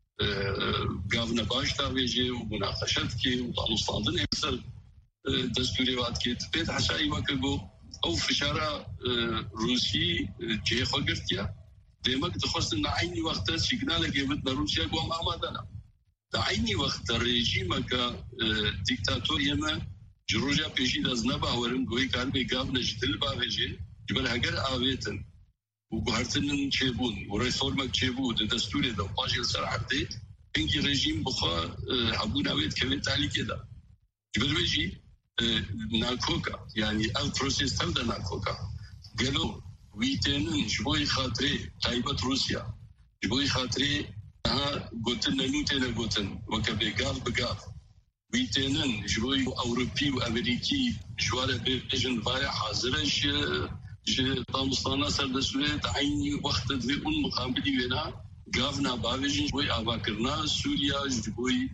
گاونا باش تاویجی و مناقشات کی و دانستاندن اکثر دستوری وقت کی بيت حسایی وقت گو او فشارة روسي جه خلقتيا ديمك تخص إن عيني وقت سيجنال جابتنا روسيا قوم أمادنا عيني وقت الرجيم كديكتاتوريا ما جروجا بيجي دزنبا ورم قوي كان بيجاب نجدل بافيجي جبل هجر آويتن وقهرتن شيبون وريفورمك شيبون الدستور ده باجي سرعتي إنك رجيم بخا حبون آويت كمان تعلي كده جبل بيجي ناكوكا يعني البروسيس تبدا ناكوكا قالوا ويتنن جبوي خاطري تايبة روسيا جبوي خاطري ها قلتن نوتنا قلتن وكبيقاف بقاف ويتنن جبوي أوروبي وأمريكي جوالة بيجن بايا حاضرش طامستانا سردسوية تعيني وقت ذي مقابلي وينا قافنا بافيجن جبوي أباكرنا سوريا جبوي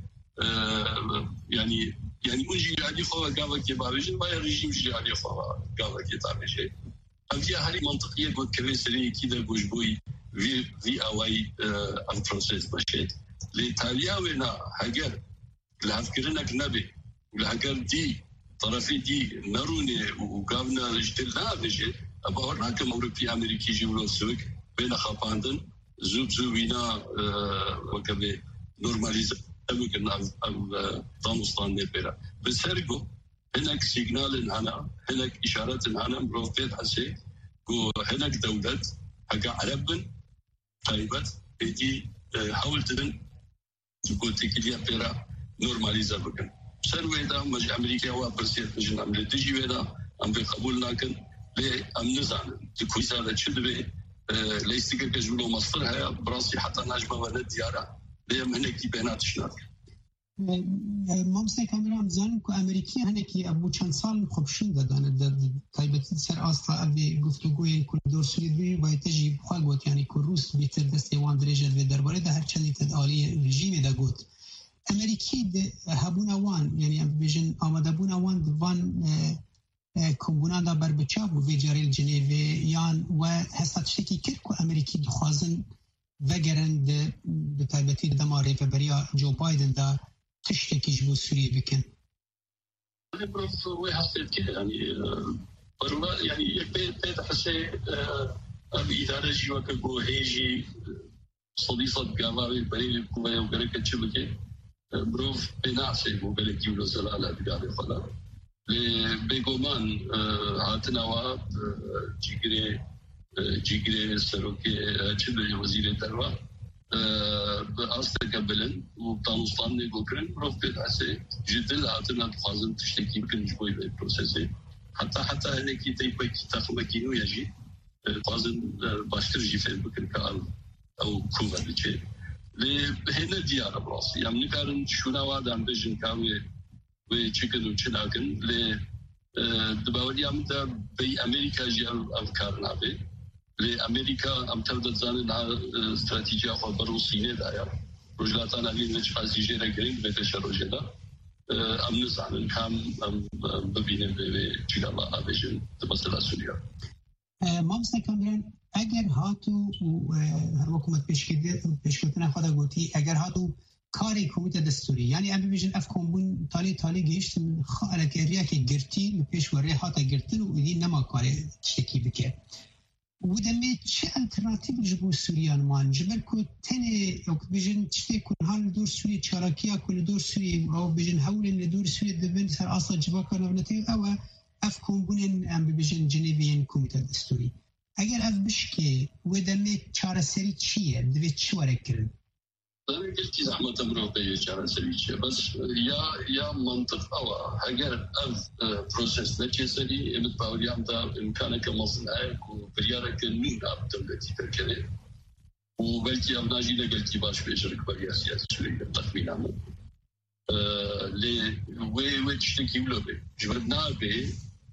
يعني اونجی علی خوا گاوا کی باوجین باید رژیم جی علی خوا گاوا کی تابشه اویا هری منطقیه بود که سری کی در گوشبوی وی اوای ام پروسس باشه لایتالیا ونا هاگر لافکرنک نبی لهاگر دی طرفی دی نرونه و گاونا رجتل نابشه ابا حکم اوروبی امریکی جولو سوق بین خاپاندن زوبینا وکبه نورمالیزه أمكن طامستان نبيرا بس هرجو هناك سيجنال هنا هناك إشارات هنا مروفيت حسي هناك دولة حاجة عربن طيبت هدي حاولتن قلت كليا بيرا نورماليزا بكن سرويدا مج أمريكا وبرسيت مجن عمل تجي ويدا أم بقبول لكن لي أم نزعل تكويس هذا شدبه ليس كجولو مصر هي براسي حتى نجمة ولد ديارة لي من كي بينات شنات مامسته کامران زن که امریکی هنه که ابو چند سال خوبشون دادن در تایبتی سر اصلا ابی گفتگوی کل دور سوری دوی باید تجیب خواه گوت یعنی که روس بیتر دستی وان درجه و درباره ده هر چندی تدعالی رژیم ده گوت امریکی ده هبون وان یعنی بیجن آمده بون وان دوان کمبونان دا بر بچاب و جاریل جنیوی یان و هستا تشتکی کرد که امریکی دخوازن وگرن ده تایبتی دماره و بریا جو بایدن دا تشتكي جبو سوريا بكن؟ أنا بروف وحسيت كده يعني بيت حسي الإدارة جوا كبو هيجي صديقة جامعة بريل كوما وقريك تشبكي بروف بنعسي وقريك يولو زلالة بقاري خلا لبيقومان عاتنا واب جيجري سروكي تشبكي وزير الدروة بأستقبلن وبتنصان نقولن رفض عسى جدل عاتنا بخازن تشتكي يمكن شوي بالبروسيس حتى هناك تيبقى تاخذ كينو يجي خازن باشتر جيفين بكن كال أو كوفا بيجي لهنا ديار براسي يعني نكارن شو نواد عم بيجن كاوي ويشكل وشناكن ل دباولي عم دا بي أمريكا جي أفكارنا بي لأمريكا أم تبدأ زانها استراتيجية خبر وصينية دايا رجلاتان عليه نجح زيجيرا جرين بيتشا رجلا أم نزعن كام ببينن بجيلا أبيجن تمثل سوريا. مامسته کامران اگر هاتو حکومت پیشکتن خدا گوتی اگر هاتو کاری کمیته دستوری یعنی ام بیژن اف کومبون تالی گیشت خاله کریه که گرتی پیش وره هاتا گرتن و دی نما کاری تشکی بکه ودمي چه الترناتيف جبو سوريان مان جبر كو تاني او بيجن تشتي كون هال دور سوري تشاركيا كل دور سوري او بيجن حول ان دور سوري دبن سر اصلا جبا كانوا بنتي او اف كومبونن ام بيجن جنيفيان كوميته دستوري اگر اف بشكي ودمي چاره سري چيه دوي چي وركرن أنا قلت زحمة تمرو بيجي شارع سريعة بس يا منطق أو أجر بروسيس نتيجة إمت باوريام دا إمكانك مصنع وبريارك نون أبدلتي تركني وبلكي أبناجي لقلتي باش بيشرك بريا سياسي سوريا تخمين عمو لي تشتكي بلوبي جبرنا بي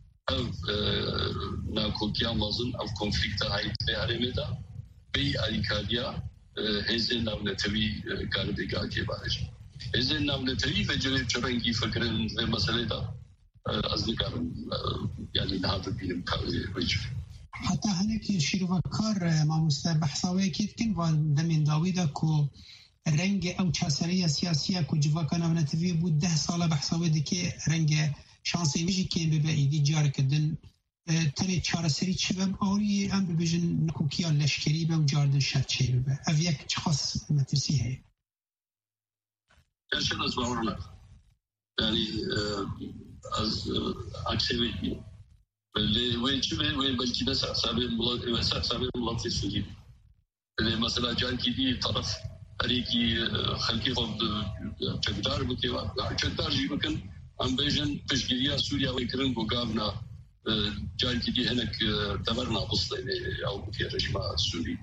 ناكو كيا مصن أو كونفليكتا هاي تبعي مدا بي أريكاديا هزين نامنتوي قالبيقا كي بارش هزين نامنتوي فجري چرنگي فكرن في مسألة دا أزنكارن يعني نهاد بينم كاوي ويجري حتى هناك شيروكار ما مستبحثاوي كيد كن ودمين داويدا كو رنگ او چاسرية سياسية كو جواكا نامنتوي بود 10 سالة بحثاوي دكي رنگ شانسي ويجي كين ببعيدي جارك دن تنی چهار سری چیبم آوری ام ببیجن نکوکیا لشکری به و جاردن شد چه ببه او یک خاص مترسی هی شد از باورنا یعنی از اکسیویتی ولی چی به ولی بلکی نسا حسابی ملاتی سوری مثلا جان کی دی طرف هریکی خلقی خود چکدار بکی و چکدار جی بکن ام بیجن پشگیریا سوریا ویکرن بو گاونا جان كدي هناك دمرنا بسطيني أو في الرجيم السوري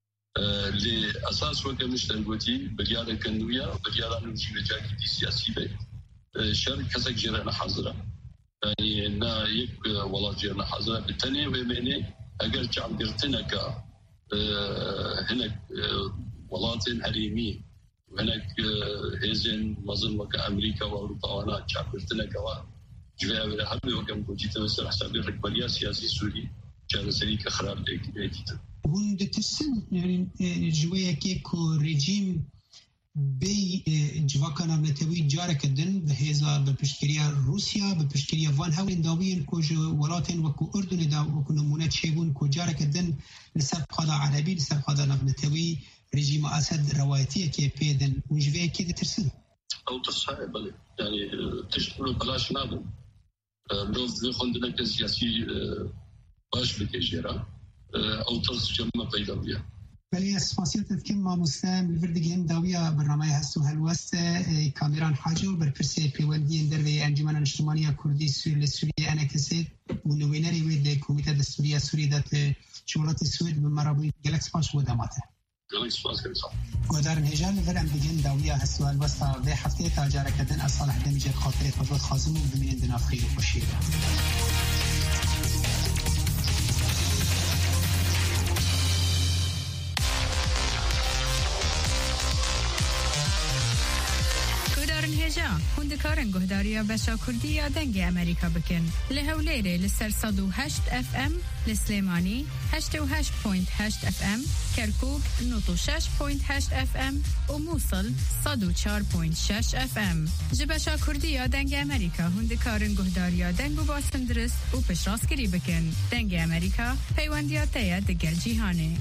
لأساس وقت مش تنقوتي بليارة كنوية بليارة نجيب جان كدي سياسي بي شر كسك جيرنا حاضرة يعني إننا يك ولا جيرنا حاضرة بالتاني ويميني أقل شعب قرتنك هناك ولاتين حريمي وهناك هزين مظن وكا أمريكا وأوروبا وانا شعب قرتنك جواب الحرب وكم كنت تمثل حساب الركبالية سياسي سوري كان سريك خراب ديكتاتور. هون دتسن يعني جوية كيكو ريجيم بي جواكا نامنتوي جارك الدن بهذا ببشكرية روسيا ببشكرية فان هاولين داوين كو ولاتين وكو أردن دا وكو نمونات شيبون كو جارك الدن لسر قادة عربي لسر قادة نامنتوي ريجيم أسد روايتية كي بيدن وجوية كي دترسن. أو تصحيح بلي يعني تشتغلوا بلاش نابو. بروف خندنا سياسي باش بكيجيرا او ترس جمع بيدا بيا بله سپاسیت کم ما مسلم الفردگیم داویا برنامه هستو هلوست کامران حاجه و برپرسی پیوندی اندروی انجمن اجتماعی کردی سوریه انکسید و نوینری وید کمیته دستوری سوری دات شمولات سوید بمرابوی گلکس پاش و داماته گودارن هجان لفرم بگین داویا هستو هلوست و هفته تاجاره کدن اصالح دمیجت خاطره خدوات خازم و بمین اندناف خیلی خوشید هندکارن گهداریا بشا کردی یا دنگ امریکا بکن لهولیره لسر 108 اف ام لسلیمانی 88.8 اف ام کرکوک 96.8 اف ام و موصل 104.6 اف ام جبشا کردی یا دنگ امریکا هندکارن گهداریا دنگ و باسندرست و پشراسکری بکن دنگ امریکا پیوندیات تاید دگر جیهانه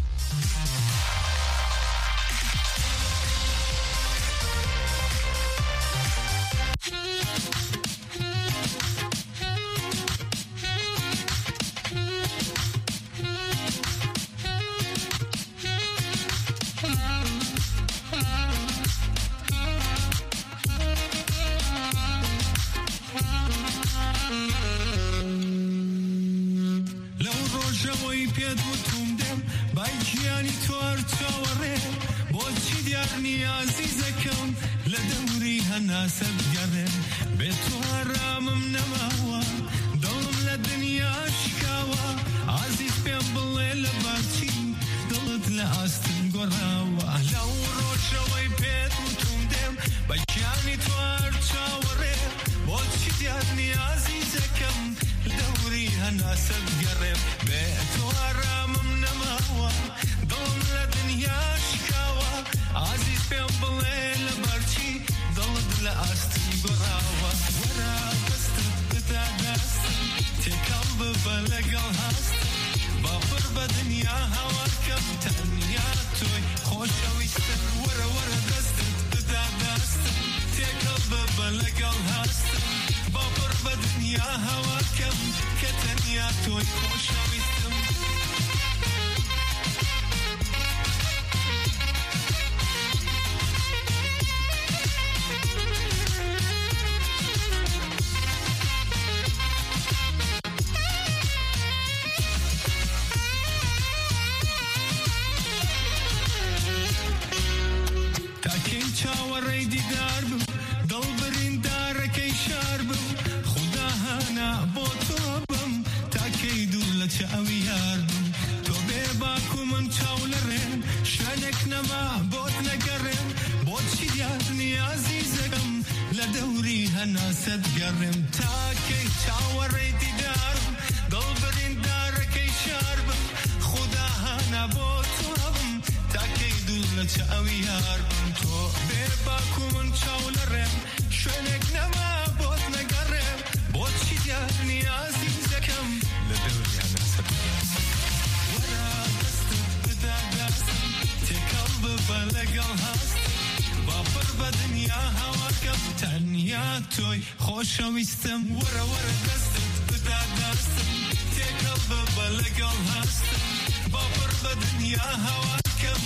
خوشویستم ورا ورا دستم بدا دستم تکل ببلگل هستم بابر بدنیا هواکم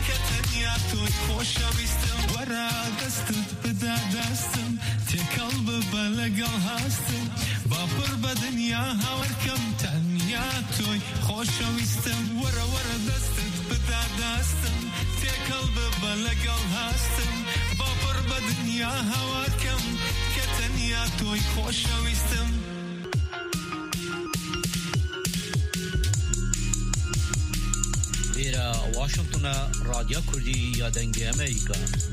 کتنیا توی خوشویستم ورا دستم بدا دستم تکل ببلگل هستم بابر بدنیا هواکم تنیا توی خوشویستم ورا ورا دستم بدا دستم تکل ببلگل هستم بابر بدنیا هواکم کتنیا توی خوشویستم واشنطن رادیو کردی یا دنگ امریکا